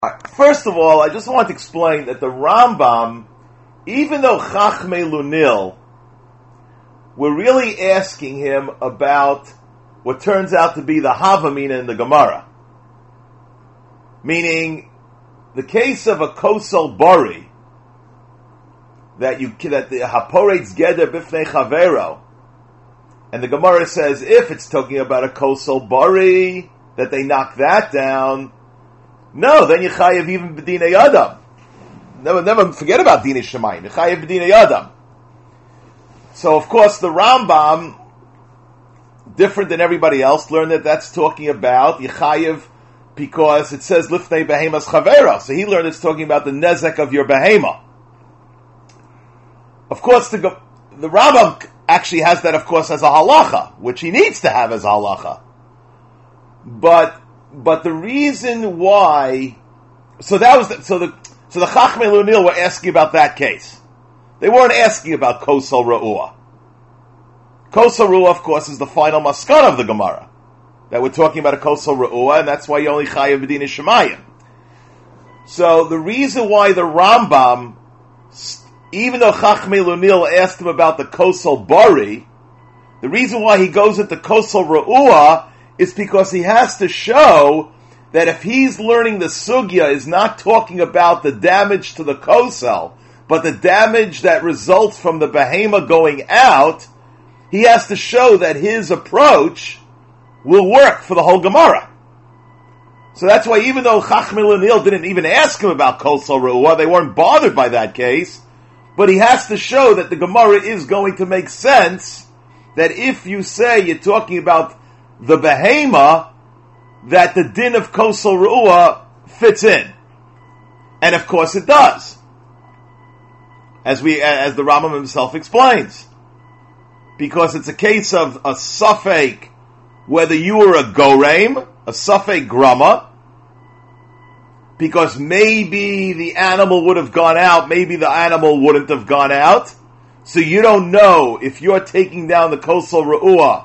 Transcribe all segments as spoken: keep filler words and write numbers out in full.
First of all, I just want to explain that the Rambam, even though Chachmei Lunil, we're really asking him about what turns out to be the Havamina in the Gemara. Meaning, the case of a Kosel Bari, that you that the Haporetz Geder Bifnei Chavero, and the Gemara says if it's talking about a Kosel Bari, that they knock that down. No, then you chayev even b'dinei adam. Never, never forget about dinei shemayim. You chayev b'dinei adam. So, of course, the Rambam, different than everybody else, learned that that's talking about Yechayev because it says Lifnei Behemas Chavera. So he learned it's talking about the nezek of your behema. Of course, the, the Rambam actually has that, of course, as a halacha, which he needs to have as a halacha. But But the reason why, so that was, the, so the so the Chachmei Lunil were asking about that case. They weren't asking about Kosel Ra'ua. Kosel Ra'ua, of course, is the final maskan of the Gemara. That we're talking about a Kosel Ra'ua, and that's why you only chayav b'dinei shemayim. So the reason why the Rambam, even though Chachmei Lunil asked him about the Kosel Bari, the reason why he goes into Kosel Ra'ua is because he has to show that if he's learning the sugya is not talking about the damage to the kosel, but the damage that results from the behema going out, he has to show that his approach will work for the whole Gemara. So that's why even though Chachmei Lunil didn't even ask him about kosel re'uah, they weren't bothered by that case, but he has to show that the Gemara is going to make sense, that if you say you're talking about the behema, that the din of kosel re'uah fits in. And of course it does. As we, as the Rambam himself explains. Because it's a case of a suffek, whether you were a goreim, a suffek grama, because maybe the animal would have gone out, maybe the animal wouldn't have gone out, so you don't know if you're taking down the kosel re'uah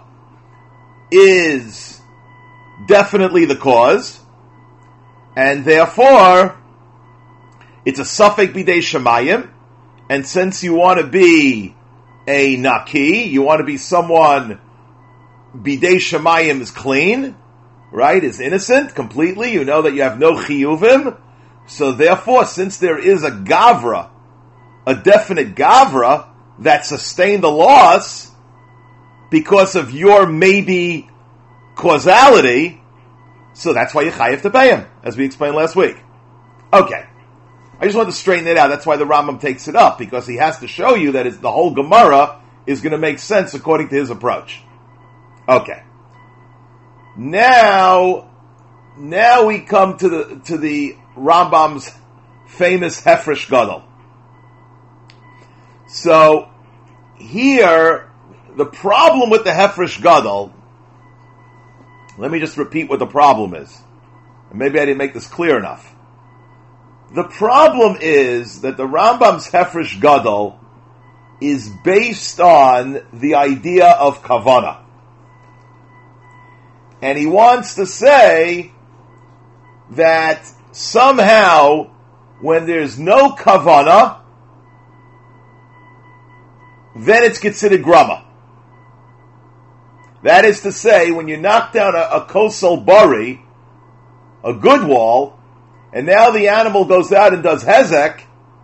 is definitely the cause, and therefore it's a suffek bidei shemayim, and since you want to be a naki, you want to be someone bidei shemayim is clean, right, is innocent completely, you know that you have no chiyuvim, so therefore since there is a gavra, a definite gavra that sustained the loss because of your maybe causality, so that's why you chayiv to pay him, as we explained last week. Okay. I just want to straighten it out. That's why the Rambam takes it up, because he has to show you that it's, the whole Gemara is going to make sense according to his approach. Okay. Now, now we come to the, to the Rambam's famous Hefresh Gadol. So, here, the problem with the Hefresh Gadol, let me just repeat what the problem is. And maybe I didn't make this clear enough. The problem is that the Rambam's Hefresh Gadol is based on the idea of Kavana. And he wants to say that somehow, when there's no Kavana, then it's considered Grama. That is to say, when you knock down a, a kosel bari, a good wall, and now the animal goes out and does hezek,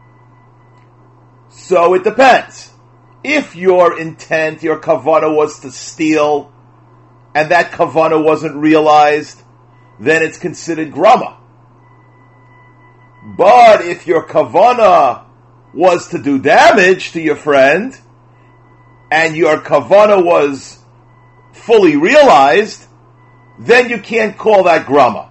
so it depends. If your intent, your kavana was to steal, and that kavana wasn't realized, then it's considered grama. But if your kavana was to do damage to your friend, and your kavana was fully realized, then you can't call that grama.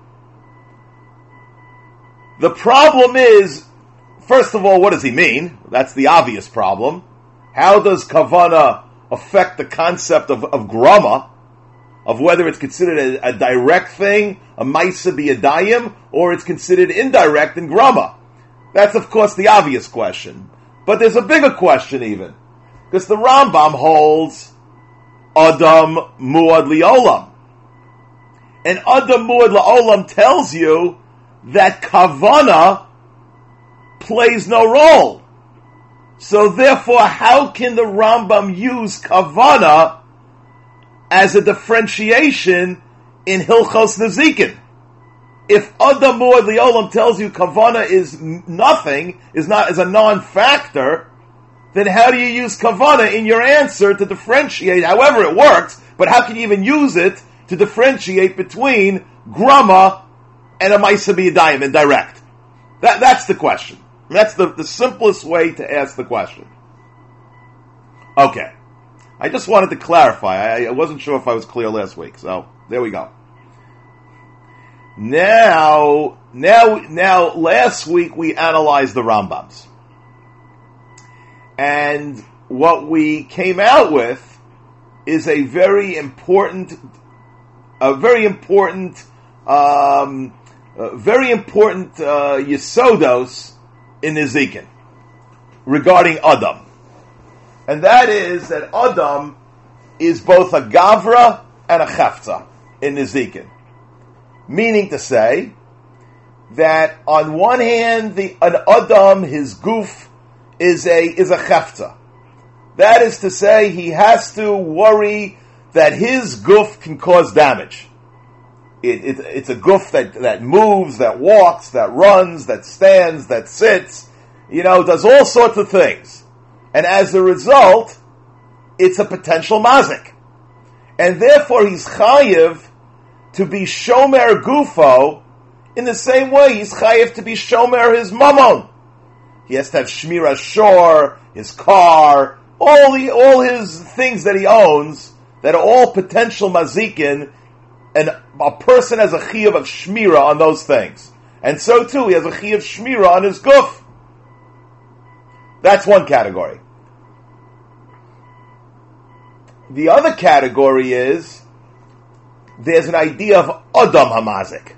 The problem is, first of all, what does he mean? That's the obvious problem. How does kavana affect the concept of, of grama, of whether it's considered a, a direct thing, a maisa biyadayim, or it's considered indirect in grama? That's, of course, the obvious question. But there's a bigger question even. Because the Rambam holds Adam Muad Li'olam. And Adam Muad Li'olam tells you that kavana plays no role. So therefore, how can the Rambam use kavana as a differentiation in Hilchos Nezikin? If Adam Muad Liolam tells you kavana is nothing, is not is a non-factor, then how do you use kavana in your answer to differentiate, however it works, but how can you even use it to differentiate between grama and a Maisa B'Yadayim and direct? That, that's the question. That's the, the simplest way to ask the question. Okay. I just wanted to clarify. I, I wasn't sure if I was clear last week, so there we go. Now, now, now, last week we analyzed the Rambams. And what we came out with is a very important, a very important, um, uh, very important uh, Yesodos in Nezikin regarding Adam. And that is that Adam is both a Gavra and a Chefza in Nezikin. Meaning to say that on one hand, the an Adam, his goof, is a is a chefza. That is to say, he has to worry that his goof can cause damage. It, it, it's a goof that, that moves, that walks, that runs, that stands, that sits, you know, does all sorts of things. And as a result, it's a potential mazik. And therefore he's chayiv to be shomer gufo in the same way he's chayiv to be shomer his mammon. He has to have shmira shor, his car, all the all his things that he owns that are all potential mazikin, and a person has a chiyuv of shmira on those things. And so too, he has a chiyuv shmira on his guf. That's one category. The other category is there's an idea of Adam Hamazik.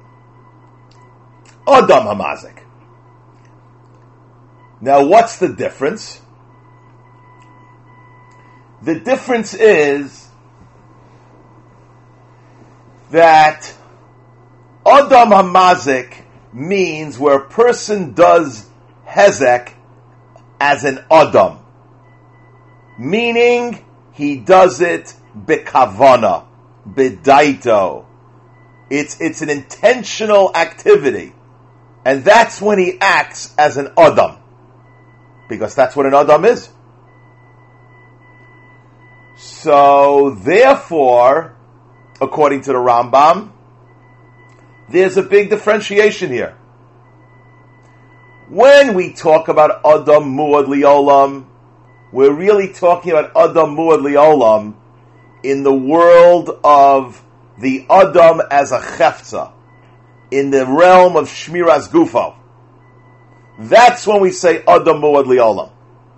Adam Hamazik. Now, what's the difference? The difference is that Adam Hamazik means where a person does Hezek as an Adam. Meaning, he does it B'kavana, B'daito. It's, it's an intentional activity. And that's when he acts as an Adam. Because that's what an Adam is. So, therefore, according to the Rambam, there's a big differentiation here. When we talk about Adam Muad Liolam, we're really talking about Adam Muad Liolam in the world of the Adam as a Chefza, in the realm of Shmiras Gufo. That's when we say Adam Muad Liolam.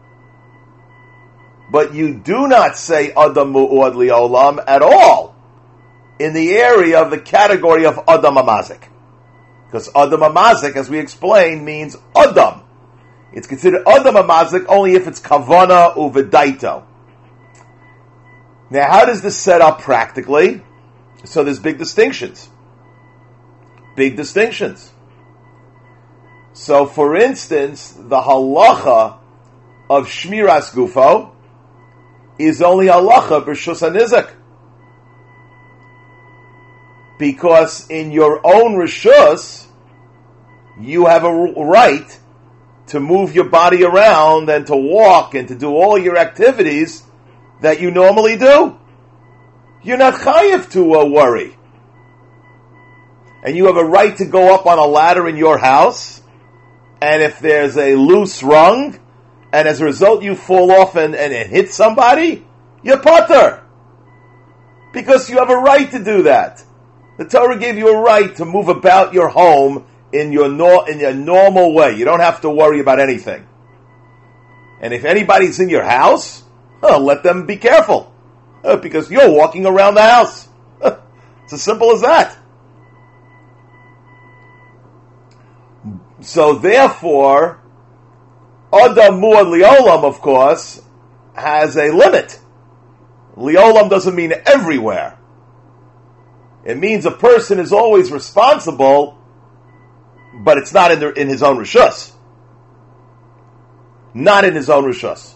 But you do not say Adam Muad Liolam at all in the area of the category of Adam Hamazik. Because Adam Hamazik, as we explained, means Adam. It's considered Adam Hamazik only if it's Kavana Uvedaito. Now, how does this set up practically? So there's big distinctions. Big distinctions. So, for instance, the halacha of Shmiras Gufo is only halacha b'Reshus HaNizak. Because in your own Reshus, you have a right to move your body around and to walk and to do all your activities that you normally do. You're not chayiv to uh, worry. And you have a right to go up on a ladder in your house, and if there's a loose rung, and as a result you fall off and, and hit somebody, you're patur. Because you have a right to do that. The Torah gave you a right to move about your home in your nor- in your normal way. You don't have to worry about anything. And if anybody's in your house, oh, let them be careful. Uh, because you're walking around the house. It's as simple as that. So therefore, Adam Muad Liolam, of course, has a limit. Liolam doesn't mean everywhere. It means a person is always responsible but it's not in the, in his own rishus. Not in his own rishus.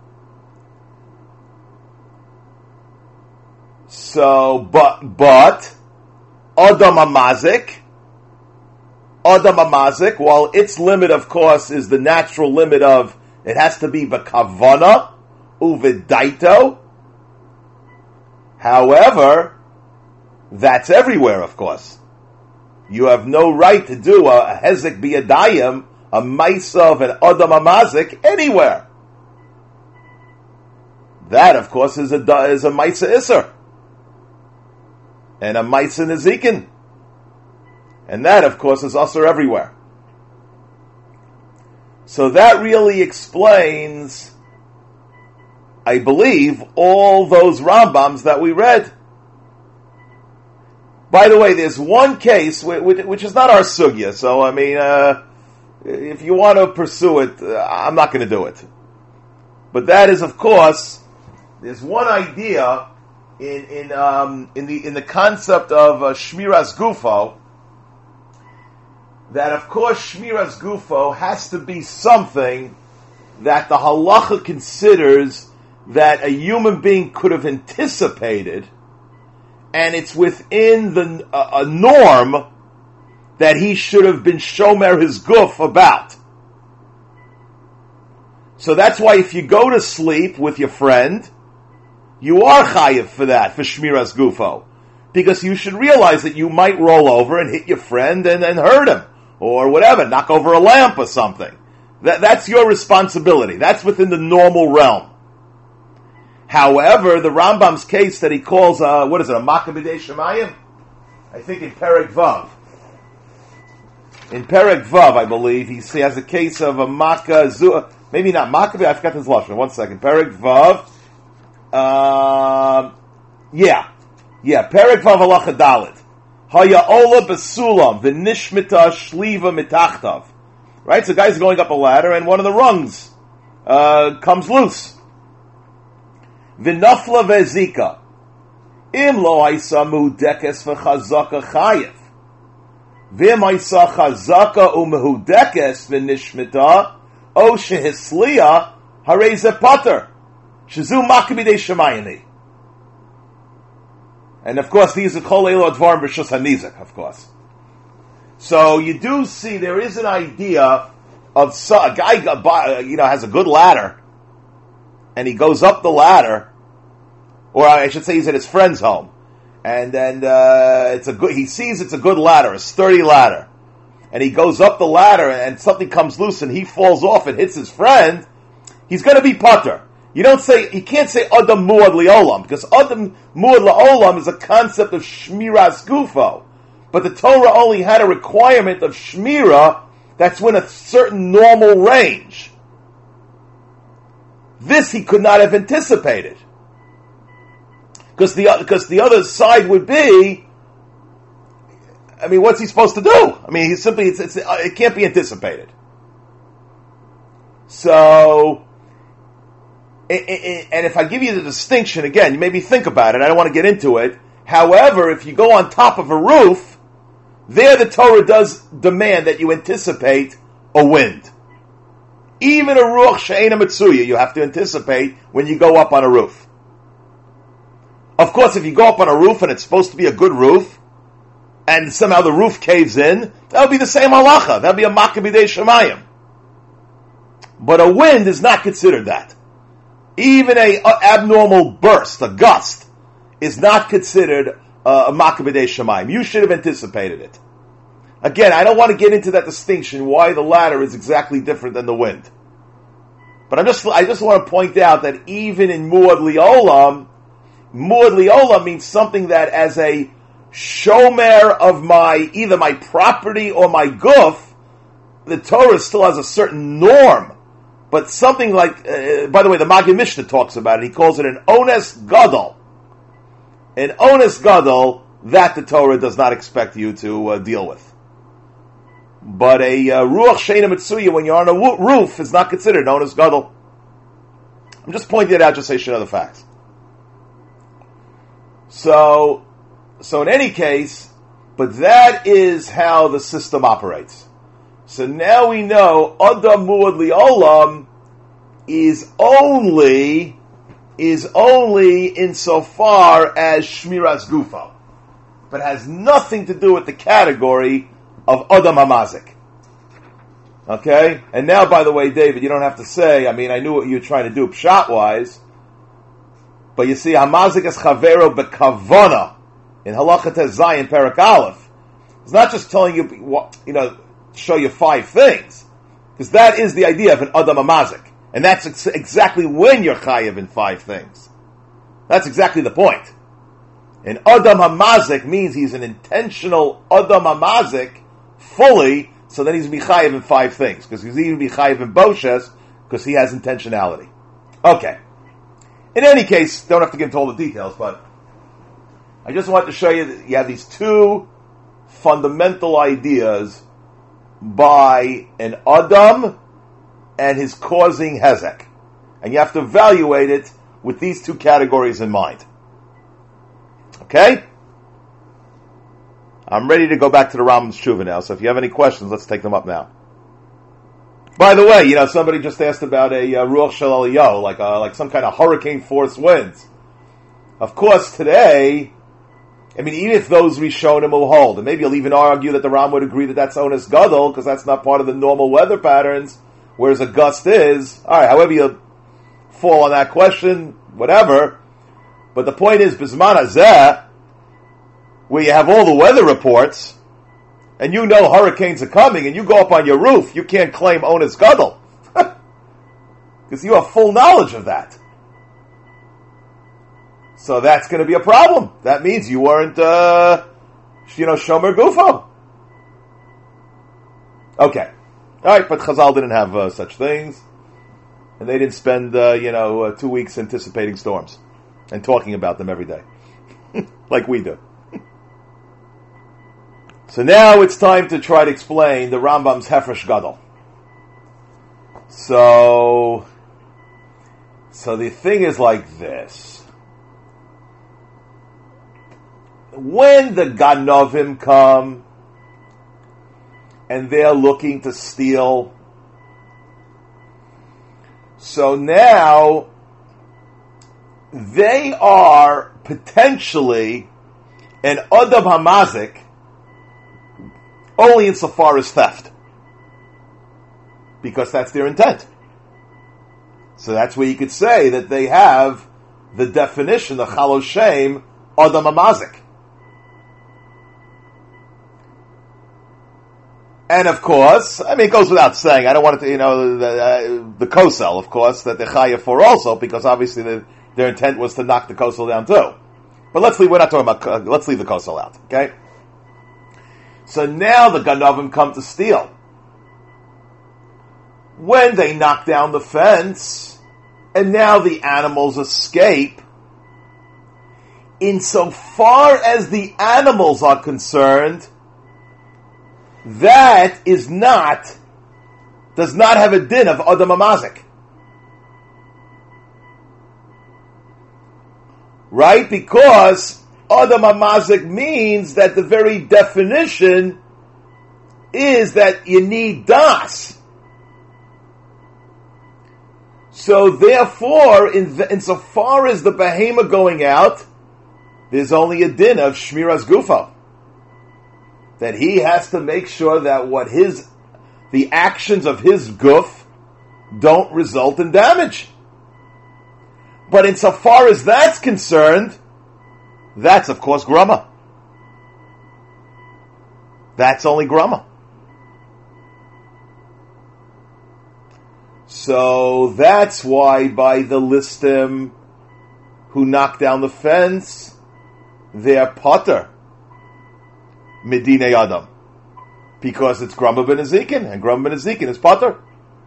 So, but, but, Adam Amazik, Adam Amazik, while its limit, of course, is the natural limit of, it has to be B'kavana, Uvidaito. However, that's everywhere, of course. You have no right to do a, a Hezek B'yadayim, a Maisa of an Adam Amazik, anywhere. That, of course, is a, is a Maisa Isser. And a Maisa Nezikin. And that, of course, is Asur everywhere. So that really explains, I believe, all those Rambams that we read. By the way, there's one case, which is not our sugya, so I mean, uh, if you want to pursue it, uh, I'm not going to do it. But that is, of course, there's one idea in in um, in the in the concept of uh, Shmiras Gufo, that of course Shmiras Gufo has to be something that the halacha considers that a human being could have anticipated, and it's within the uh, a norm that he should have been shomer his guf about. So that's why if you go to sleep with your friend, you are chayiv for that, for shmiras gufo. Because you should realize that you might roll over and hit your friend and, and hurt him. Or whatever, knock over a lamp or something. That, that's your responsibility. That's within the normal realm. However, the Rambam's case that he calls, uh, what is it, a Makkah B'dei Shemayim? I think in Perek Vav. In Perek Vav, I believe, he, he has a case of a Makkah, Zu, maybe not Makkah, I forgot his lashon. One second. Perek Vav. Uh, yeah. Yeah, Perek Vav Halacha Dalet. Haya Ola Besulam, V'nishmita Shliva Mitachtav. Right? So guys are going up a ladder and one of the rungs uh, comes loose. V'nafla Ve'zika. Im lo haisa mehudekes v'chazaka chayev. V'im haisa chazaka u'mehudekes v'nishmita o shehisliya harei ze pater. Shazu Makkah B'dei Shemayim. And of course, these are kol elo advarim b'shus hanizak, of course. So you do see there is an idea of a guy, you know, has a good ladder, and he goes up the ladder, or I should say, he's at his friend's home, and then uh, it's a good. He sees it's a good ladder, a sturdy ladder, and he goes up the ladder, and something comes loose, and he falls off and hits his friend. He's going to be pater. You don't say, you can't say Adam Muad Li'olam, because Adam Muad Li'olam is a concept of Shmiras Gufo. But the Torah only had a requirement of Shmira that's within a certain normal range. This he could not have anticipated. Because the, because the other side would be, I mean, what's he supposed to do? I mean, he's simply, it's, it's, it can't be anticipated. So, and if I give you the distinction, again, you maybe think about it, I don't want to get into it. However, if you go on top of a roof, there the Torah does demand that you anticipate a wind. Even a ruach she'eina mitzuya, you have to anticipate when you go up on a roof. Of course, if you go up on a roof and it's supposed to be a good roof, and somehow the roof caves in, that would be the same halacha. That would be a Makkah B'dei Shemayim. But a wind is not considered that. Even a, a abnormal burst, a gust, is not considered uh, a Makkah B'dei Shemayim. You should have anticipated it. Again, I don't want to get into that distinction, why the ladder is exactly different than the wind. But I'm just, I just want to point out that even in Muad Li'olam, Muad Li'olam means something that as a shomer of my, either my property or my guf, the Torah still has a certain norm. But something like, uh, by the way, the Maggid Mishnah talks about it. He calls it an ones gadol. An ones gadol, that the Torah does not expect you to uh, deal with. But a uh, ruach she'eina mitzuya, when you're on a wo- roof, is not considered an ones gadol. I'm just pointing it out just so you should know the facts. So, so in any case, but that is how the system operates. So now we know Adam Muad Li'olam is only is only insofar as Shmiras Gufa, but has nothing to do with the category of Adam Hamazik. Okay? And now, by the way, David, you don't have to say, I mean, I knew what you were trying to do pshat-wise, but you see, Hamazik is Chavero Bekavona in Halacha Tez Zayin Perak Aleph. It's not just telling you, you know, show you five things, because that is the idea of an Adam Hamazik. And that's ex- exactly when you're chayiv in five things. That's exactly the point. An Adam Hamazik means he's an intentional Adam Hamazik fully, so then he's chayiv in five things. Because he's even chayiv in Boshes, because he has intentionality. Okay. In any case, don't have to get into all the details, but I just wanted to show you that you have these two fundamental ideas by an Adam and his causing hezek. And you have to evaluate it with these two categories in mind. Okay? I'm ready to go back to the Rambam's Tshuva now, so if you have any questions, let's take them up now. By the way, you know, somebody just asked about a uh, Ruach Shel Eliyahu, like, uh, like some kind of hurricane force winds. Of course, today, I mean, even if those Rishonim will hold, and maybe you'll even argue that the Ram would agree that that's Onis Gadol, because that's not part of the normal weather patterns, whereas a gust is. Alright, however you fall on that question, whatever. But the point is, Bizman Hazeh, where you have all the weather reports, and you know hurricanes are coming, and you go up on your roof, you can't claim Onis Gadol. Because you have full knowledge of that. So that's going to be a problem. That means you weren't, uh, you know, Shomer Gufo. Okay. Alright, but Chazal didn't have uh, such things. And they didn't spend, uh, you know, uh, two weeks anticipating storms and talking about them every day. Like we do. So now it's time to try to explain the Rambam's Hefresh Gadol. So, so the thing is like this. When the Ganovim come, and they're looking to steal. So now, they are potentially an Adam Hamazik only insofar as theft. Because that's their intent. So that's where you could say that they have the definition, the Chalo Shem, Adam Hamazik. And of course, I mean, it goes without saying, I don't want it to, you know, the, uh, the kosel, of course, that they're chayav for also, because obviously the, their intent was to knock the kosel down too. But let's leave, we're not talking about, uh, let's leave the kosel out, okay? So now the Ganovim come to steal. When they knock down the fence, and now the animals escape, insofar as the animals are concerned, that is not, does not have a din of Adam Hamazik. Right? Because Adam Hamazik means that the very definition is that you need das. So therefore, in the, insofar as the behema going out, there's only a din of Shmiras Gufa. That he has to make sure that what his, the actions of his guf don't result in damage. But insofar as that's concerned, that's of course grama. That's only grama. So that's why by the listim who knocked down the fence, they're potter. Medina Adam. Because it's Grama ben Ezekin, and Grama ben Ezekin is potter.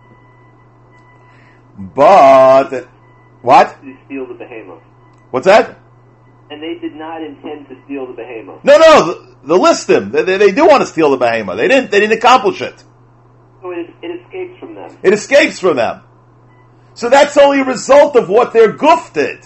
But, what? To steal the behemoth. What's that? And they did not intend to steal the behemoth. No, no, the, the listim, they, they, they do want to steal the behemoth. They didn't, they didn't accomplish it. So it, it escapes from them. It escapes from them. So that's only a result of what their guf did.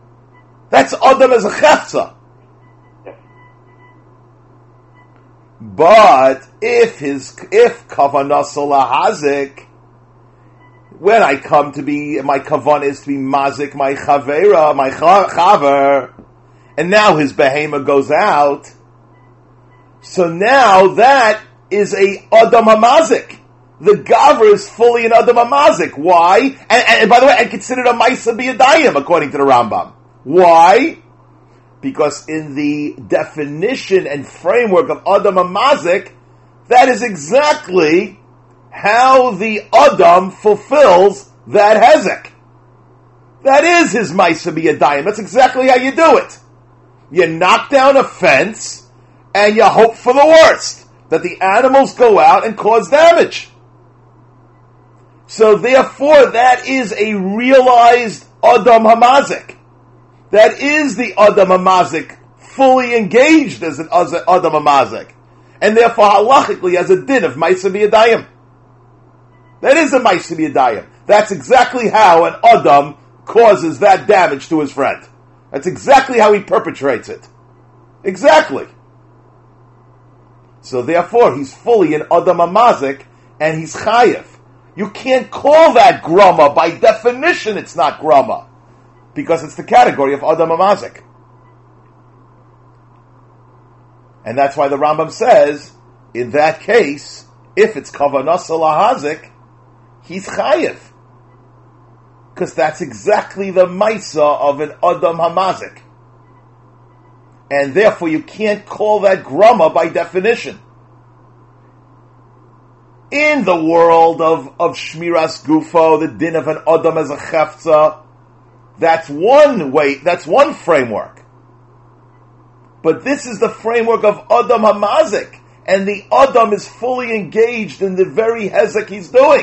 That's Adam as a chefza. But if his if kavanah lahazik, when I come to be, my kavanah is to be mazik, my chavera, my chaver, and now his behema goes out, so now that is a adam hamazik. The gaver is fully an adam hamazik. Why? And, and, and by the way, I consider it a maisa biyadayim according to the Rambam. Why? Because in the definition and framework of adam hamazik, that is exactly how the adam fulfills that hezek. That is his maisa biyadayim. That's exactly how you do it. You knock down a fence and you hope for the worst, that the animals go out and cause damage. So therefore, that is a realized Adam Hamazik. That is the Adam Hamazik fully engaged as an as an Adam Hamazik. And therefore, halachically, as a din of Maisa B'Yadayim. That is a Maisa B'Yadayim. That's exactly how an Adam causes that damage to his friend. That's exactly how he perpetrates it. Exactly. So therefore, he's fully an Adam Hamazik, and he's Chayev. You can't call that grama. By definition, it's not grama, because it's the category of Adam Hamazik. And that's why the Rambam says, in that case, if it's kavanah lahazik, he's chayev, because that's exactly the maisa of an Adam Hamazik. And therefore, you can't call that grama by definition. In the world of, of Shmiras Gufo, the din of an Adam as a Chefza, that's one way, that's one framework. But this is the framework of Adam Hamazik, and the Adam is fully engaged in the very hezek he's doing.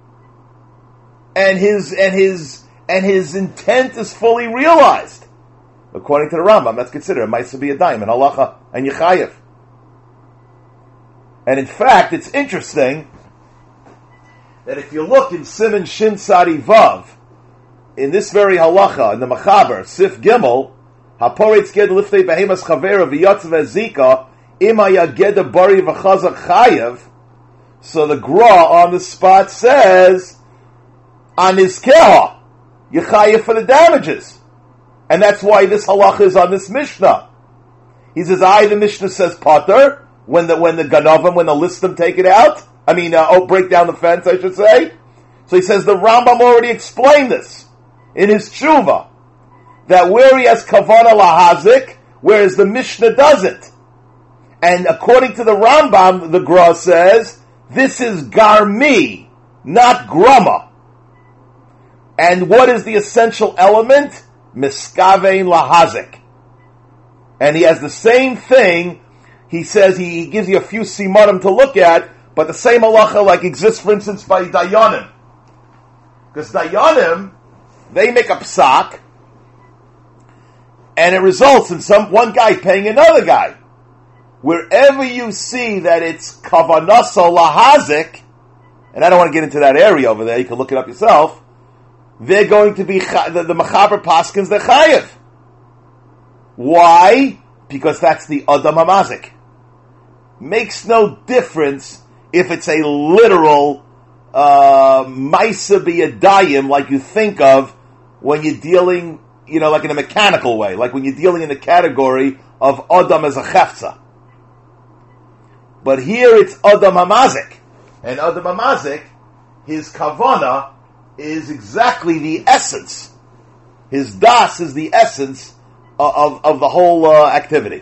And his, and his, and his intent is fully realized. According to the Rambam, that's considered a Maisa B'Yadayim, and halacha, and Yechayev. And in fact, it's interesting that if you look in Siman Shin Sadi Vav, in this very halacha, in the Machaber, Sif Gimel, Haporetz Ged Liftei Behemas Chavera V'Yatz V'Zika, Ima Yageda Bari V'Chazak Chayev, so the Gra on the spot says, Anizkeha, Yechayev for the damages. And that's why this halacha is on this Mishnah. He says, I, the Mishnah says Potter, when the when the Ganovim, when the Listim take it out. I mean, uh, oh, break down the fence, I should say. So he says the Rambam already explained this in his Tshuva, that where he has Kavanah Lahazik, whereas the Mishnah doesn't. And according to the Rambam, the Gra says, this is Garmi, not Grama. And what is the essential element? Miskavein Lahazik. And he has the same thing. He says he, he gives you a few simanim to look at, but the same halacha like exists, for instance, by Dayanim. Because Dayanim, they make a psak, and it results in some one guy paying another guy. Wherever you see that it's kavanah lahazik, and I don't want to get into that area over there, you can look it up yourself, they're going to be, the, the Mechaber Paskins, they're chayev. Why? Because that's the Adam Hamazik. Makes no difference if it's a literal uh, Maisa B'Yadayim like you think of when you're dealing, you know, like in a mechanical way, like when you're dealing in the category of Adam as a Chefza. But here it's Adam Hamazik. And Adam Hamazik, his Kavana is exactly the essence. His Das is the essence of, of, of the whole uh, activity.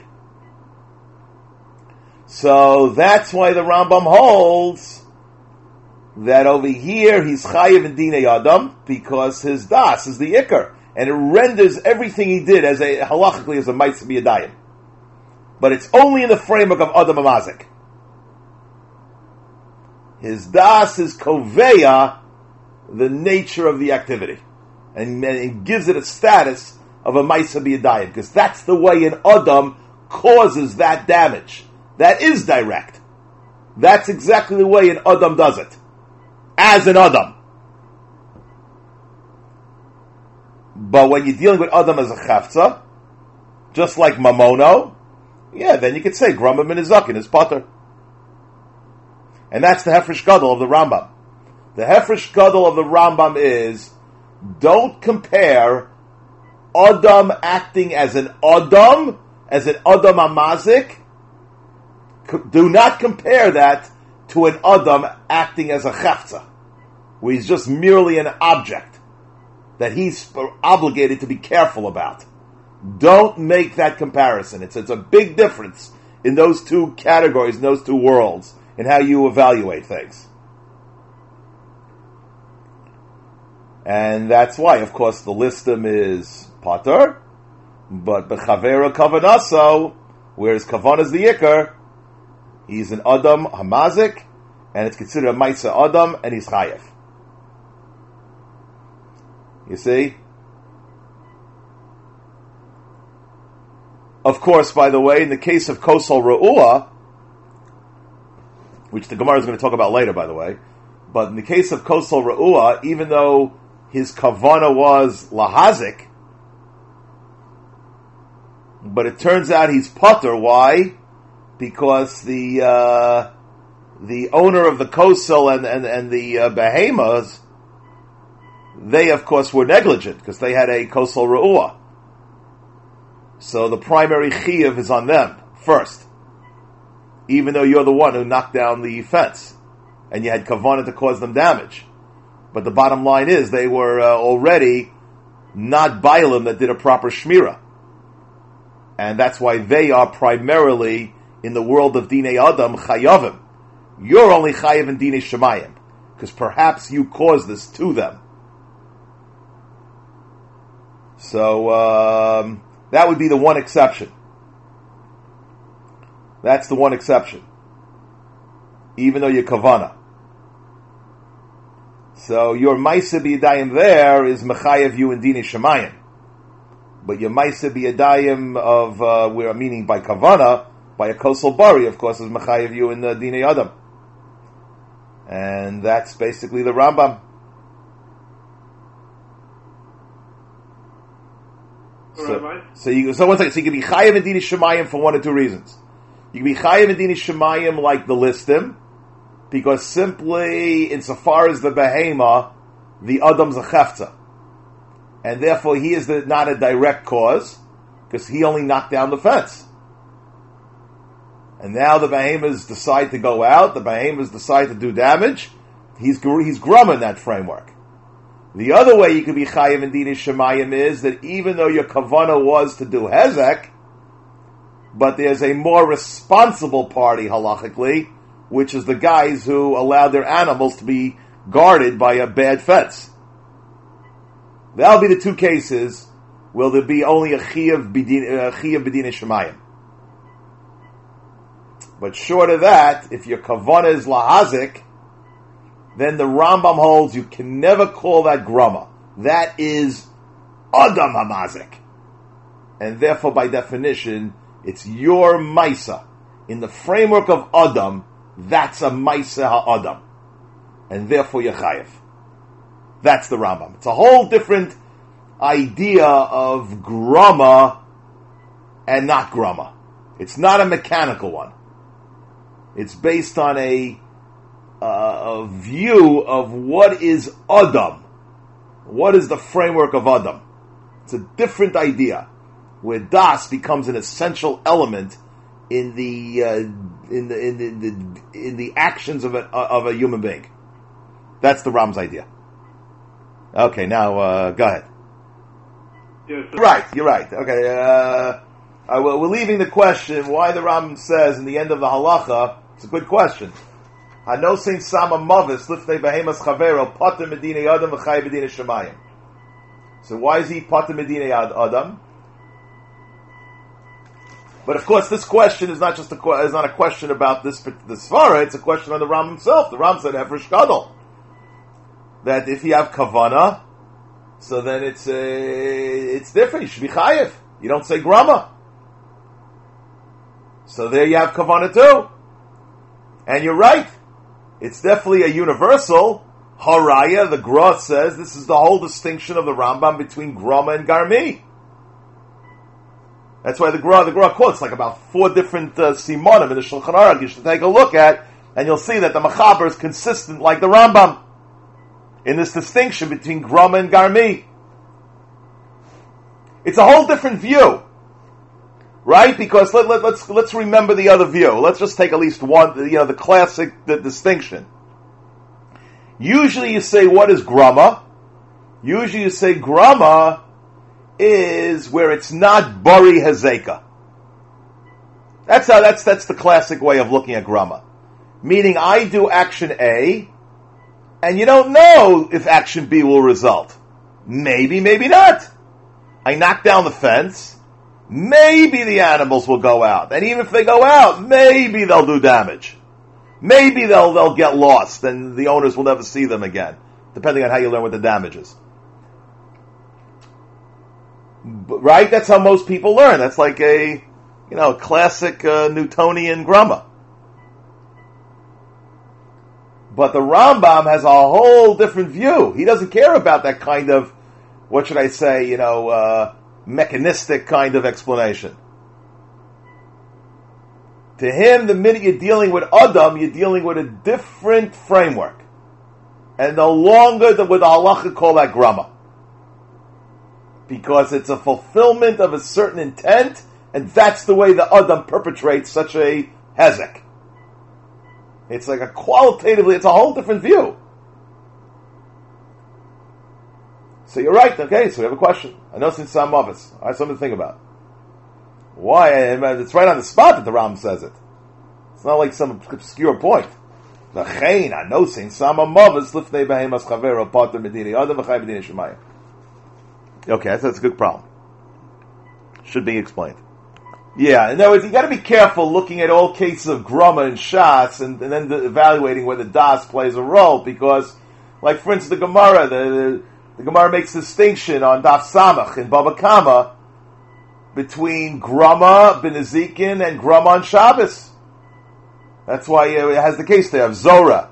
So that's why the Rambam holds that over here he's chayiv in dinei adam, because his das is the ikar, and it renders everything he did as a halachically as a maisa b'yadayim. But it's only in the framework of Adam Hamazik. His das is koveya, the nature of the activity, and, and it gives it a status of a maisa b'yadayim, because that's the way an Adam causes that damage. That is direct. That's exactly the way an Adam does it. As an Adam. But when you're dealing with Adam as a Chafza, just like Mamono, yeah, then you could say Grama min Izakin is Potter. And that's the Hefresh Gadol of the Rambam. The Hefresh Gadol of the Rambam is, don't compare Adam acting as an Adam, as an Adam Amazik. Do not compare that to an Adam acting as a Chafza, where he's just merely an object that he's obligated to be careful about. Don't make that comparison. It's, it's a big difference in those two categories, in those two worlds, in how you evaluate things. And that's why, of course, the listum is Pater, but Bechavera Kavanaso, whereas Kavan is the Yikar, he's an Adam Hamazik, and it's considered a Maisa Adam, and he's Chayev. You see? Of course, by the way, in the case of Kosol Re'uah, which the Gemara is going to talk about later, by the way, but in the case of Kosol Re'uah, even though his Kavana was Lahazik, but it turns out he's Pater. Why? Because the uh, the owner of the Kosel and, and, and the uh, Behemoths, they of course were negligent because they had a Kosel Re'uah. So the primary Chiyuv is on them first, even though you're the one who knocked down the fence and you had Kavanah to cause them damage. But the bottom line is they were uh, already not Bailim that did a proper Shmira. And that's why they are primarily, in the world of Dinei Adam, Chayavim. You're only Chayav in Dinei Shemayim, because perhaps you caused this to them. So, um, that would be the one exception. That's the one exception. Even though you're Kavanah. So your Maisa B'Yadayim there is Mechayev you in Dinei Shemayim. But your Maisa B'Yadayim of, uh, we're meaning by Kavanah, by a Kosel Bari, of course, is Mechayev you in uh, Dinei Adam. And that's basically the Rambam. So, so, you, so one second, so you can be Chayev in Dinei Shemayim for one or two reasons. You can be Chayev in Dinei Shemayim like the Listim, because simply, insofar as the Behema, the Adam's a Chefza. And therefore he is the, not a direct cause, because he only knocked down the fence. And now the Behemoths decide to go out, the Behemoths decide to do damage, he's he's grum in that framework. The other way you could be Chayev in Dinei Shemayim is that even though your Kavanah was to do Hezek, but there's a more responsible party halachically, which is the guys who allow their animals to be guarded by a bad fence. That'll be the two cases where there'll be only a Chiyav B'Dinei Shemayim. But short of that, if your Kavanah is Lahazik, then the Rambam holds you can never call that Grama. That is Adam Hamazik. And therefore, by definition, it's your Maisa. In the framework of Adam, that's a Maisa HaAdam. And therefore, you're Chayev. That's the Rambam. It's a whole different idea of Grama and not Grama. It's not a mechanical one. It's based on a, uh, a view of what is Adam. What is the framework of Adam? It's a different idea, where Das becomes an essential element in the uh, in the in the, in the in the actions of a of a human being. That's the Ram's idea. Okay, now uh, go ahead. Yes, right, you're right. Okay, uh, uh, we're leaving the question why the Ram says in the end of the halacha. It's a good question. Hanosein sama mavis lifnei behemas chavero pater medinei adam v'chay medinei shemayim. So why is he pater medinei adam? But of course, this question is not just a is not a question about this this svara. It's a question on the Ram himself. The Ram said Hefresh Gadol, that if you have kavana, so then it's a, it's different. You should be chayev. You don't say grama. So there you have kavana too. And you're right. It's definitely a universal. Haraya, the Gra says, this is the whole distinction of the Rambam between Grama and Garmi. That's why the Gra, the Gra quotes like about four different uh, simonim in the Shulchan Aruch you should take a look at And you'll see that the Mechaber is consistent like the Rambam in this distinction between Grama and Garmi. It's a whole different view, right? Because let, let, let's let's remember the other view. Let's just take at least one, you know, the classic the distinction. Usually you say, what is Grama? Usually you say Grama is where it's not Bari Hazeka. That's how that's that's the classic way of looking at Grama. Meaning I do action A, and you don't know if action B will result. Maybe, maybe not. I knock down the fence, maybe the animals will go out. And even if they go out, maybe they'll do damage. Maybe they'll they'll get lost and the owners will never see them again, depending on how you learn what the damage is. But, right? That's how most people learn. That's like a, you know, classic uh, Newtonian Grama. But the Rambam has a whole different view. He doesn't care about that kind of, what should I say, you know, uh, mechanistic kind of explanation. To him, the minute you're dealing with Adam, you're dealing with a different framework. And no longer the, with halacha call that Grama. Because it's a fulfillment of a certain intent, and that's the way the Adam perpetrates such a hezek. It's like a qualitatively, it's a whole different view. So you're right, okay, so we have a question. I know since some of us, I have something to think about. Why? It's right on the spot that the Ram says it. It's not like some obscure point. Okay, that's, that's a good problem. Should be explained. Yeah, in other words, you got to be careful looking at all cases of Grama and Shas and, and then the, evaluating whether Das plays a role, because, like for instance, the Gemara, the, the, the Gemara makes a distinction on Daf Samach in Baba Kama between Grama ben Ezekin and Grama on Shabbos. That's why uh, it has the case there of Zora,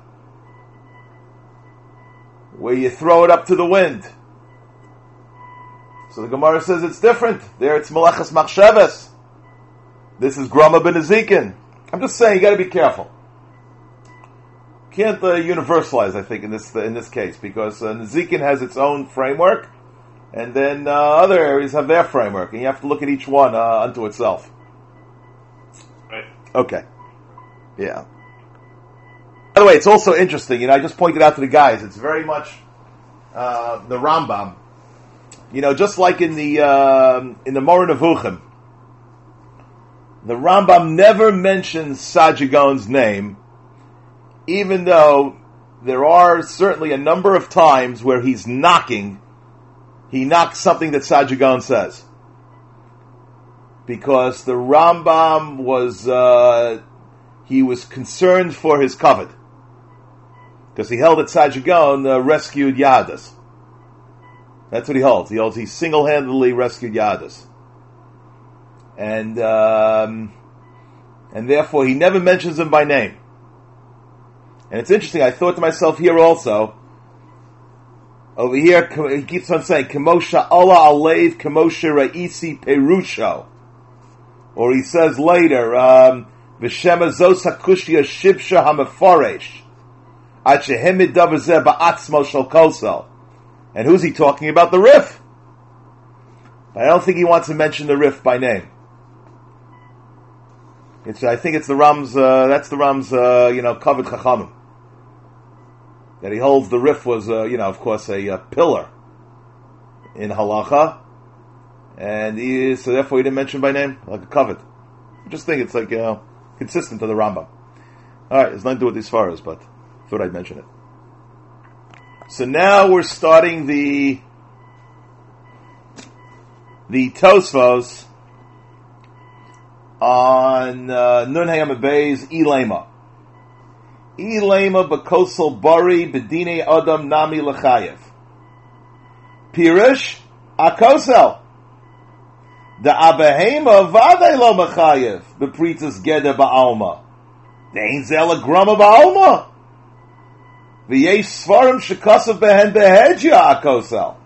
where you throw it up to the wind. So the Gemara says it's different. There it's Melechas Machshavas. This is Grama ben Ezekin. I'm just saying, you got to be careful. Can't uh, universalize, I think, in this in this case, because uh, Ezekin has its own framework, and then uh, other areas have their framework, and you have to look at each one uh, unto itself. Right. Okay. Yeah. By the way, it's also interesting. You know, I just pointed out to the guys. It's very much uh, the Rambam. You know, just like in the uh, in the Moreh Nevuchim, the Rambam never mentions Sajigon's name, even though there are certainly a number of times where he's knocking, he knocks something that Sajigon says. Because the Rambam was, uh, he was concerned for his kavod. Because he held that Sajigon uh, rescued Yadas. That's what he holds. He holds he single-handedly rescued Yadas. And um, and therefore he never mentions him by name. And it's interesting, I thought to myself here also, over here he keeps on saying, Kemosha Allah Alev Kemosha Ra'isi Perusho. Or he says later, um, V'shema Zos HaKushya Shibsha HaMeforesh Ad Shehemid Davazeh Ba'atzmo Shal Kosel. And who's he talking about? The Rif. But I don't think he wants to mention the Rif by name. It's, I think it's the Ram's, uh, that's the Ram's, uh, you know, Kavod Chachamim. That he holds the Rif was, uh, you know, of course, a, a pillar in Halacha. And he, so therefore he didn't mention by name, like a Kavod. I just think it's like, you know, consistent to the Rambam. Alright, there's nothing to do with these faras, but thought I'd mention it. So now we're starting the, the Tosfos on uh, Nun Hayam Abay's Ilema. Ilema Bakosel Bari Bedine Adam Nami Lechayev. Pirish Akosel. The Abahema Vade Lo Mechayev. Bepritzas Gede Ba'alma. Dein Zela Grama Ba'alma. V'yesh Svarim Shekasav Behen Behedja Akosel.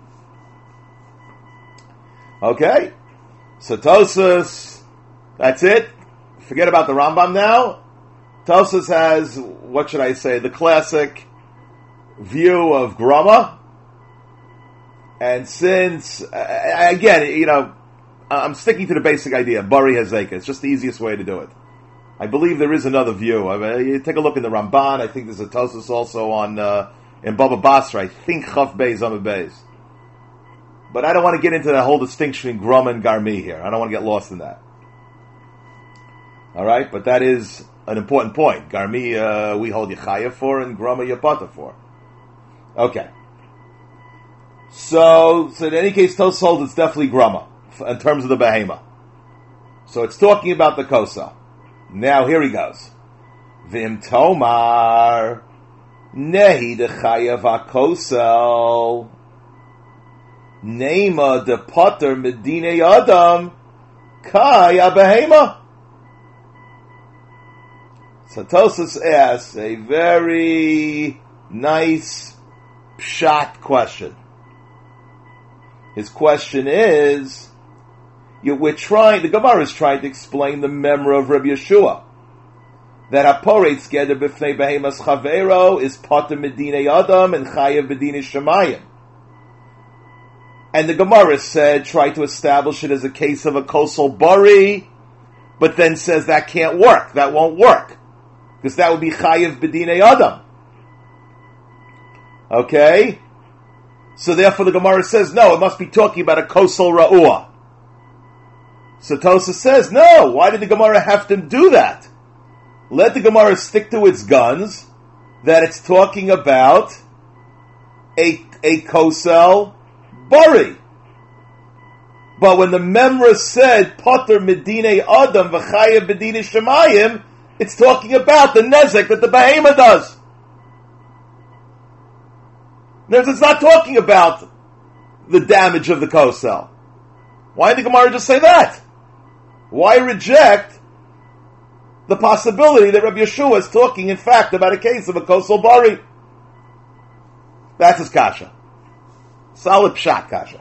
Okay? So Tosfos, that's it. Forget about the Rambam now. Tosfos has, what should I say, the classic view of Grama. And since, uh, again, you know, I'm sticking to the basic idea, Bari Hazeka. It's just the easiest way to do it. I believe there is another view. I mean, you take a look in the Ramban. I think there's a Tosfos also on, uh, in Baba Basra. I think Chaf Beis Amud Beis. But I don't want to get into that whole distinction in Grama and Garmi here. I don't want to get lost in that. All right, but that is an important point. Garmi, uh, we hold Yechaya for, and Grama Yapata for. Okay. So, so in any case, Tosfos holds it's definitely Grama, in terms of the Behema. So it's talking about the Kosa. Now, here he goes. Vim Tomar, Nehi Dechaya Vakosel, Nema de Potter Medine Adam, Kai Abehema. So Tosfos asks a very nice pshat question. His question is, you, we're trying, the Gemara is trying to explain the memra of Rabbi Yeshua, that Haporetz Geder B'fnei Behemas Chavero is Potter Medine Adam and Chayav B'dine Shemayim. And the Gemara said, try to establish it as a case of a kosel bari, but then says that can't work, that won't work. Because that would be Chayiv B'dinei Adam. Okay? So therefore the Gemara says, no, it must be talking about a Kosel Ra'ua. So Tosfos says, no, why did the Gemara have to do that? Let the Gemara stick to its guns, that it's talking about a, a Kosel Bari. But when the Memra said, Potter Medinei Adam V'chayev B'dinei Shemayim, it's talking about the nezek that the behema does. In other words, it's not talking about the damage of the kosel. Why did the Gemara just say that? Why reject the possibility that Rabbi Yeshua is talking, in fact, about a case of a kosel bari? That's his kasha. Solid pshat kasha.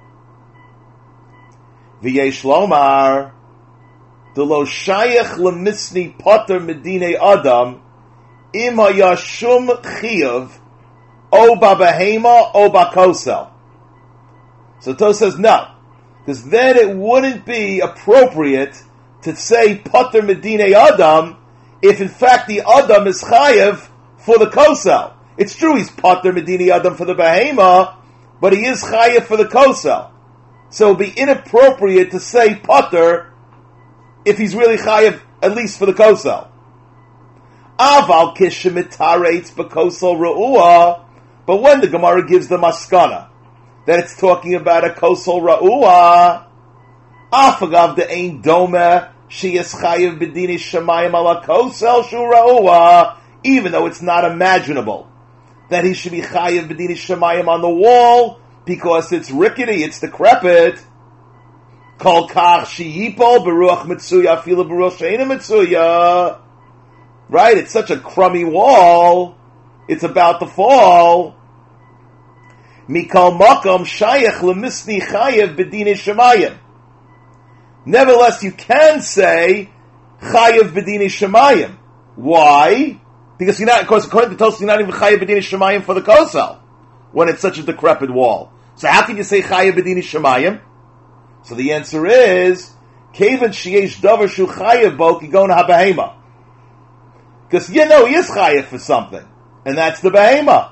V'yesh lomar the lo shayach lemisni potter medine adam im hayashum chiyav o babahema o bakosel. So Tosfos says no, because then it wouldn't be appropriate to say potter medine adam if in fact the adam is chayav for the kosel. It's true he's potter medine adam for the bahema, but he is chayav for the kosel. So it would be inappropriate to say potter if he's really chayav, at least for the kosel. Aval kishemitaretz b'kosel ra'ua, but when the Gemara gives the maskana that it's talking about a kosel ra'ua, afagav de ein doma sheyes chayav b'dinei shemayim ala kosel shu ra'ua, even though it's not imaginable that he should be chayav b'dinei shemayim on the wall because it's rickety, it's decrepit. Kol kach sheyipol beruach mitzuya afilu beruach she'ena mitzuya. Right? It's such a crummy wall. It's about to fall. Mikol makom shayach lemisni chayev b'dinei shemayim. Nevertheless, you can say chayev b'dinei shemayim. Why? Because you're not, of course, according to Tosfos, you're not even chayev b'dinei shemayim for the kosel when it's such a decrepit wall. So how can you say chayev b'dinei shemayim? So the answer is kevan sheyesh davar shu chayev bo kigon habehema. Because you know he is chayev for something, and that's the behema.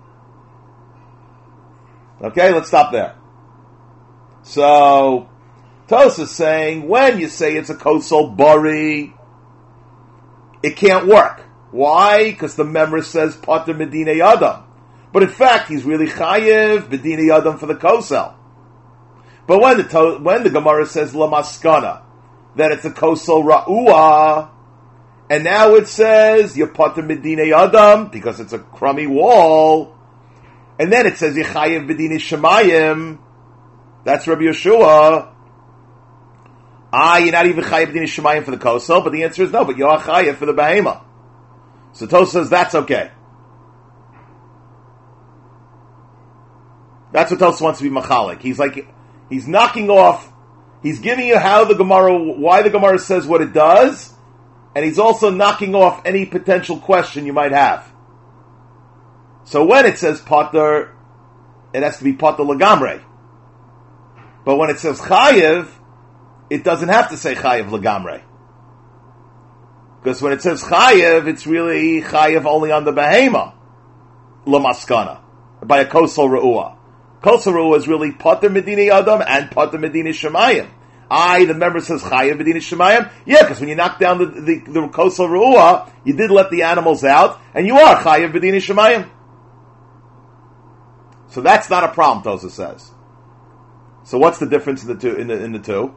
Okay, let's stop there. So Tosfos is saying when you say it's a kosel bari, it can't work. Why? Because the memra says potter medinei adam, but in fact he's really chayev medinei adam for the kosel. But when the to- when the Gemara says lamaskana that it's a kosel ra'ua, and now it says Yapater Medinei Adam because it's a crummy wall, and then it says Yechayev B'dinei Shemayim. That's Rabbi Yeshua. Ah, you're not even Chayev B'dinei Shemayim for the kosel, but the answer is no. But you're Chayev for the behema. So Tosfos says that's okay. That's what Tosfos wants to be machalik. He's like he's knocking off. He's giving you how the Gemara, why the Gemara says what it does. and he's also knocking off any potential question you might have. So when it says pater, it has to be pater legamre. But when it says chayiv, it doesn't have to say chayiv legamre. Because when it says chayiv, it's really chayiv only on the behema, lamaskana, by a kosel re'ua. Kosel re'ua is really pater medina adam and pater medina shemayim. I, the member says chayiv medina shemayim. Yeah, because when you knock down the the, the kosel re'ua, you did let the animals out, and you are chayiv medina shemayim. So that's not a problem, Tosa says. So what's the difference in the two? In the in the two?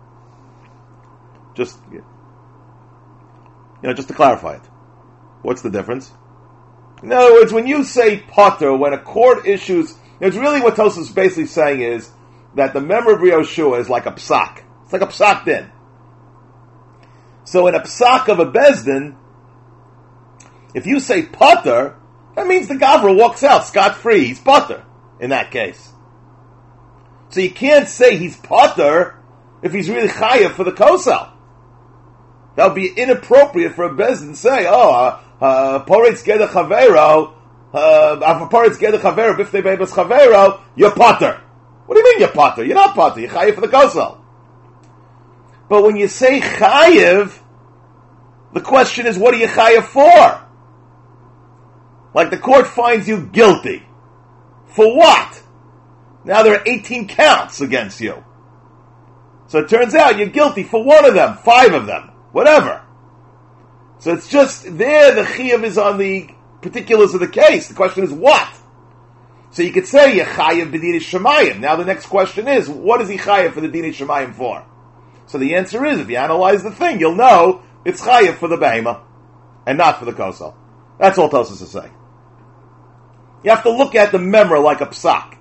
Just you know, just to clarify it, what's the difference? In other words, when you say pater, when a court issues, it's really what Tosa is basically saying is that the member of Yehoshua is like a psak. It's like a psak din. So in a psak of a bezdin, if you say pater, that means the gavra walks out scot-free. He's pater in that case. So you can't say he's pater if he's really chayav for the kosel. That would be inappropriate for a bezdin to say, oh, poretz geder chavero, poretz geder chavero, bifnei beibas chavero, you're pater. What do you mean you're pater? You're not pater. You're chayav for the kosel. But when you say chayav, the question is, what are you chayav for? Like the court finds you guilty. For what? Now there are eighteen counts against you. So it turns out you're guilty for one of them, five of them, whatever. So it's just there the chiyuv is on the particulars of the case. The question is what? So you could say you're chayav b'dinei shemayim. Now the next question is, what is he chayav for the dinei shemayim for? So the answer is, if you analyze the thing, you'll know it's chayav for the behema and not for the kosel. That's all Tosas is saying. You have to look at the memra like a psak.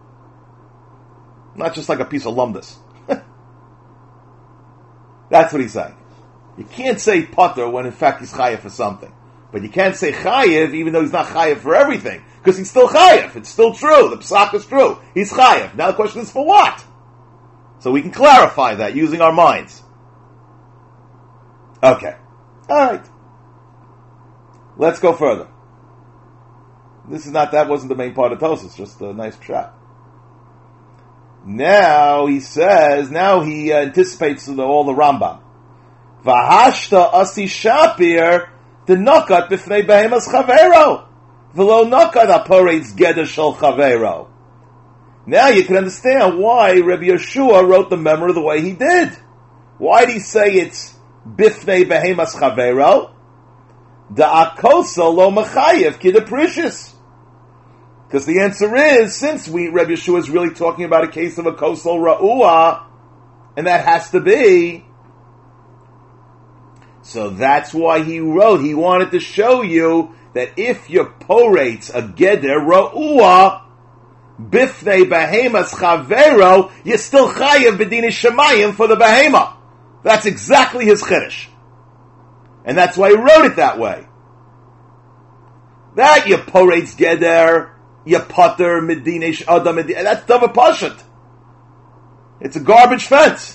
Not just like a piece of lumdus. That's what he's saying. You can't say pater when in fact he's chayav for something. But you can't say chayav even though he's not chayav for everything. Because he's still chayav. It's still true. The psak is true. He's chayav. Now the question is for what? So we can clarify that using our minds. Okay. Alright. Let's go further. This is not, that wasn't the main part of Tosas, just a nice shot. Now he says, now he uh, anticipates the, all the Rambam. Vahashta asi shapir the nokat b'fnei behemas chavero v'lo nokat aporetz geder shel chavero. Now you can understand why Rabbi Yeshua wrote the memory the way he did. Why did he say it's b'fnei behemas chavero? Da akosa lo mechayev kidapricious. Because the answer is, since we Rabbi Yeshua is really talking about a case of a kosel ra'ua, and that has to be, so that's why he wrote. He wanted to show you that if your porates a geder ra'ua, bifnei behemas chavero, you're still chayev b'dinei shemayim for the behema. That's exactly his chiddush. And that's why he wrote it that way. That your porates geder, your pater medina adam medina, that's davar pashut. It's a garbage fence.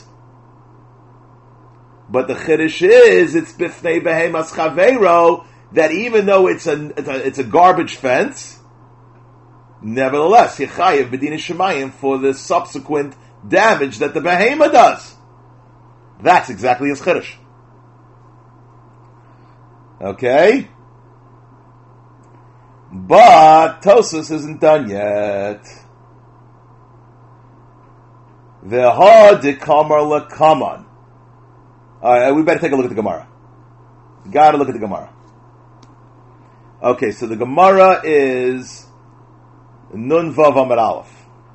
But the chiddush is it's bifnei behemas chavero, that even though it's a it's a garbage fence, nevertheless yechayev b'dinei shemayim for the subsequent damage that the behema does. That's exactly his chiddush. Okay? But Tosas isn't done yet. Ve'ha dekamar lekaman. Alright, we better take a look at the Gemara. Gotta look at the Gemara. Okay, so the Gemara is Nun Vav Amud Aleph.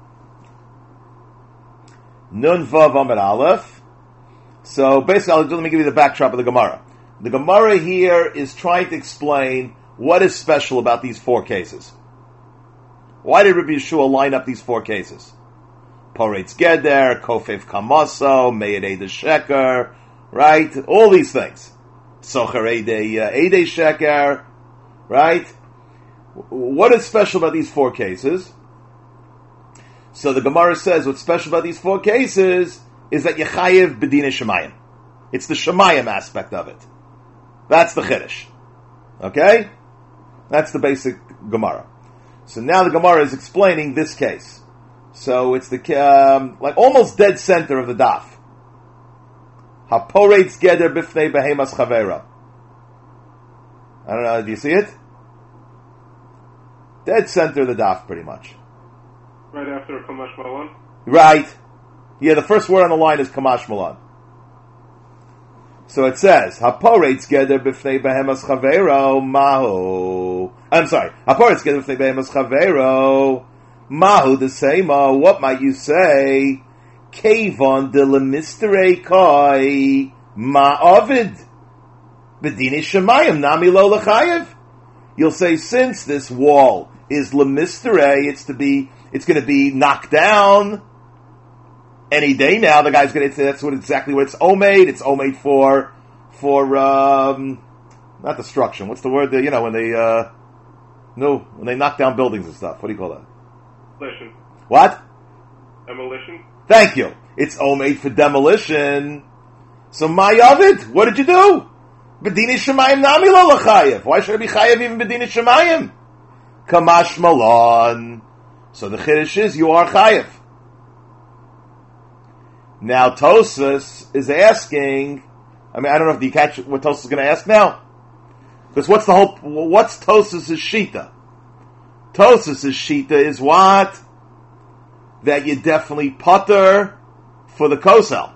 Nun Vav Amud Aleph. So basically, I'll, let me give you the backdrop of the Gemara. The Gemara here is trying to explain what is special about these four cases. Why did Rabbi Yeshua line up these four cases? Poretz Geder, Kofef Kamaso, Meir Eidei Sheker, right? All these things. Socher Eidei Eidei Sheker, right? What is special about these four cases? So the Gemara says what's special about these four cases is that Yechayev B'dinei Shemayim. It's the Shemayim aspect of it. That's the Chiddush. Okay? That's the basic Gemara. So now the Gemara is explaining this case. So it's the, um, like almost dead center of the daf. Haporetz geder bifnei behemas chavera. I don't know, do you see it? Dead center of the daf, pretty much. Right after Kamash Malan? Right. Yeah, the first word on the line is Kamash Malan. So it says, Haporetz geder b'fnei behemas chavero mahu. I'm sorry. Haporetz geder b'fnei behemas chavero mahu desema. What might you say? Kevon de lemistere kai ma'avid b'dini shemayim nami lo lechayev. You'll say, since this wall is lemistere, it's to be, it's going to be knocked down any day now. The guy's going to say that's what exactly what it's omeid. It's omeid for for um, not destruction. What's the word? You know when they uh, no when they knock down buildings and stuff. What do you call that? Demolition. What? Demolition. Thank you. It's omeid for demolition. So Mayavid, what did you do? B'dini shemayim nami lo lechayev. Why should I be chayev even b'dini shemayim? Kamash malon. So the chiddush is you are chayev. Now Tosas is asking. I mean, I don't know if you catch what Tosas is going to ask now. Because what's the whole? What's Tosas' shita? Tosas' shita is what? That you definitely putter for the kosel.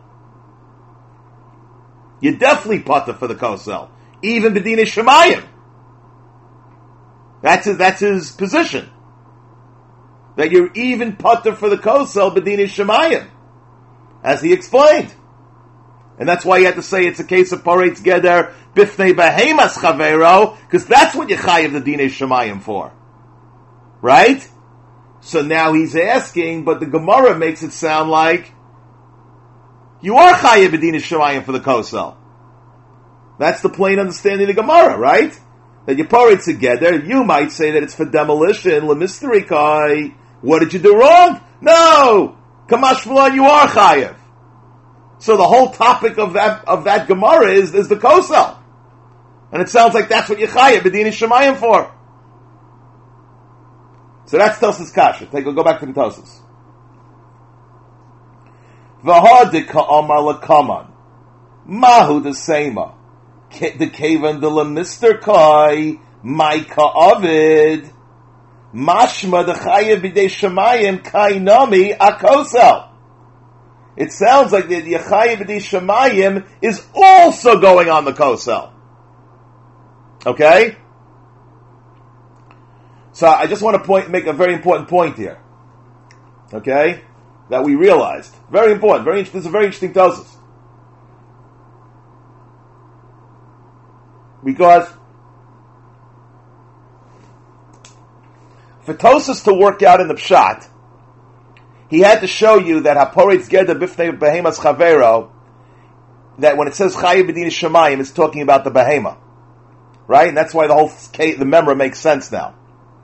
You definitely putter for the kosel, even b'dinei shemayim. That's his, that's his position. That you're even putter for the kosel b'dinei shemayim, as he explained, and that's why you had to say it's a case of paretz geder bifnei behemas chavero, because that's what you chayev the dinei shemayim for, right? So now he's asking, but the Gemara makes it sound like you are chayev b'dinei shemayim for the kosel. That's the plain understanding of the Gemara, right? That you paretz together, you might say that it's for demolition. Lemisteri kai, what did you do wrong? No, kamash v'lan, you are chayev. So the whole topic of that of that Gemara is is the kosel, and it sounds like that's what you chayev b'dinei shemayim for. So that's Tosas Kasha. Take go back to the Tosas. V'hadika amar lekaman mahu desema the kavan de lemister kai maika avid mashma the chayev b'dei shemayim kai nami akosel. It sounds like the Yechayev b'dei shemayim is also going on the kosel. Okay? So I just want to point, make a very important point here. Okay? That we realized. Very important. Very, this is a very interesting Tosas. Because for Tosas to work out in the Pshat, he had to show you that Haporetz geder bifnei behemas chavero, that when it says chayev b'dinei shemayim, it's talking about the behema, right? And that's why the whole the memra makes sense now.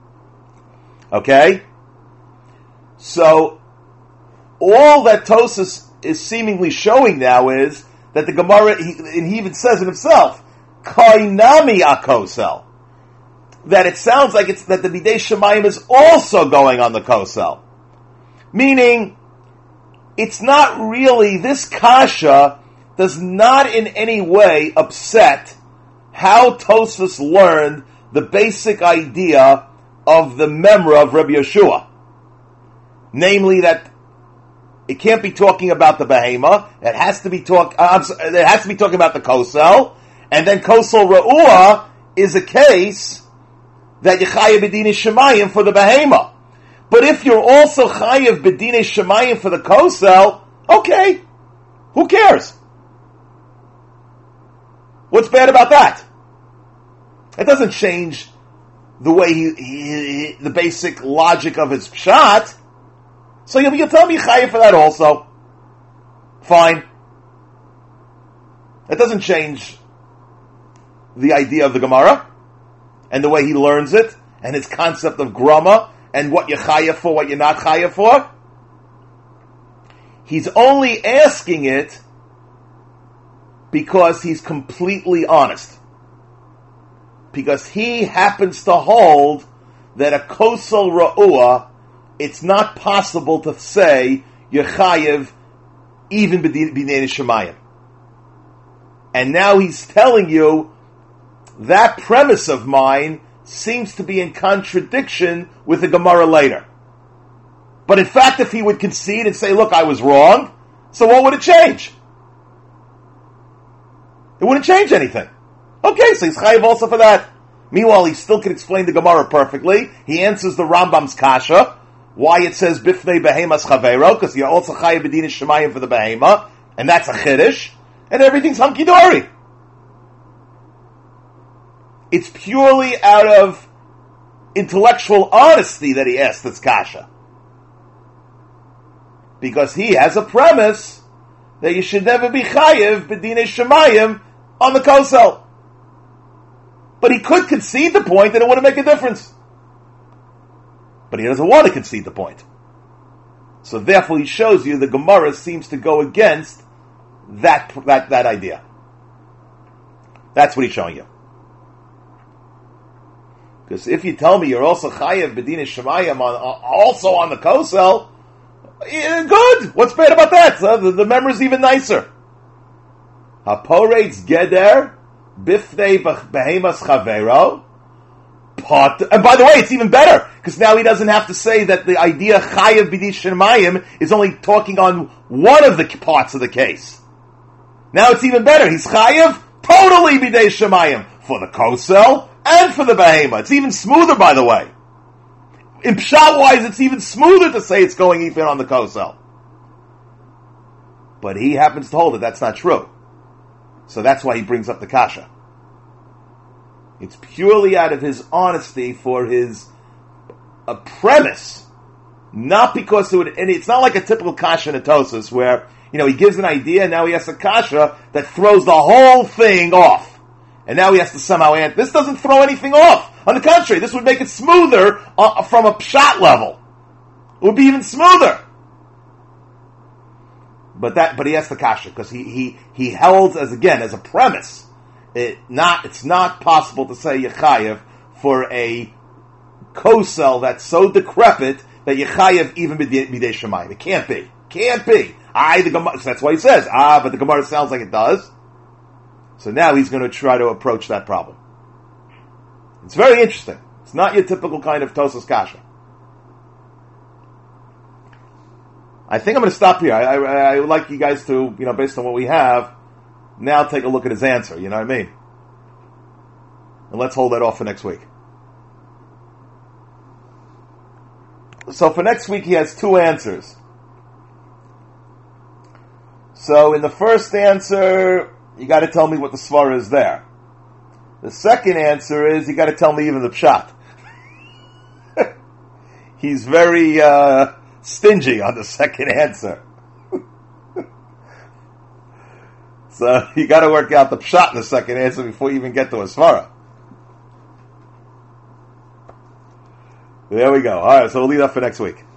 Okay, so all that Tosas is seemingly showing now is that the Gemara, he, and he even says it himself, kainami akosel, that it sounds like it's that the b'dei shemayim is also going on the kosel. Meaning, it's not really, this kasha does not in any way upset how Tosfos learned the basic idea of the memra of Rabbi Yeshua. Namely that it can't be talking about the behema, it has to be talk, uh, it has to be talking about the kosel, and then kosel ra'ua is a case that Yechayev b'dinei shemayim for the behema. But if you're also chayev b'dinei shemayim for the kosel, okay, who cares? What's bad about that? It doesn't change the way he, he, he the basic logic of his pshat. So you'll, you'll tell me chayev for that also. Fine. It doesn't change the idea of the Gemara and the way he learns it and his concept of grama and what you're chayev for, what you're not chayev for. He's only asking it because he's completely honest. because he happens to hold that a kosel ra'ua, it's not possible to say Yechayev even b'dinei shemayim. And now he's telling you that premise of mine seems to be in contradiction with the Gemara later. But in fact, if he would concede and say, look, I was wrong, so what would it change? It wouldn't change anything. Okay, so he's chayiv also for that. Meanwhile, he still can explain the Gemara perfectly. He answers the Rambam's kasha, why it says bifnei behemas chavero, because you're also chayiv b'dinei shemayim for the behema, and that's a chiddush, and everything's hunky-dory. It's purely out of intellectual honesty that he asked this kasha. Because he has a premise that you should never be chayiv b'dinei shemayim on the kosel. But he could concede the point and it wouldn't make a difference. But he doesn't want to concede the point. So therefore he shows you the Gemara seems to go against that, that, that idea. That's what he's showing you. Because if you tell me you're also chayev b'dinei shemayim on, also on the kosel, yeah, good. What's bad about that? So the, the memory's even nicer. Haporetz geder bifnei behemas chavero. Pot. And by the way, it's even better because now he doesn't have to say that the idea chayev b'dinei shemayim is only talking on one of the parts of the case. Now it's even better. He's chayev totally b'dinei shemayim for the kosel and for the behema. It's even smoother, by the way. In pshat-wise, it's even smoother to say it's going even on the kosel. But he happens to hold that that's not true. So that's why he brings up the kasha. It's purely out of his honesty for his a premise. Not because it would, and it's not like a typical kasha in Atosis where, you know, he gives an idea and now he has a kasha that throws the whole thing off. And now he has to somehow answer. This doesn't throw anything off. On the contrary, this would make it smoother uh, from a pshat level. It would be even smoother. But that, but he has the kasha because he he he held as again as a premise. It not it's not possible to say yechayev for a kosel that's so decrepit that yechayev even b'dei shemayim. It can't be. Can't be. I the Gemara. That's why he says ah, but the Gemara sounds like it does. So now he's going to try to approach that problem. It's very interesting. It's not your typical kind of Tosas kasha. I think I'm going to stop here. I, I, I would like you guys to, you know, based on what we have, now take a look at his answer. You know what I mean? And let's hold that off for next week. So for next week, he has two answers. So in the first answer, you got to tell me what the svara is there. The second answer is you got to tell me even the pshat. He's very uh, stingy on the second answer. So you got to work out the pshat in the second answer before you even get to a svara. There we go. All right, so we'll leave that for next week.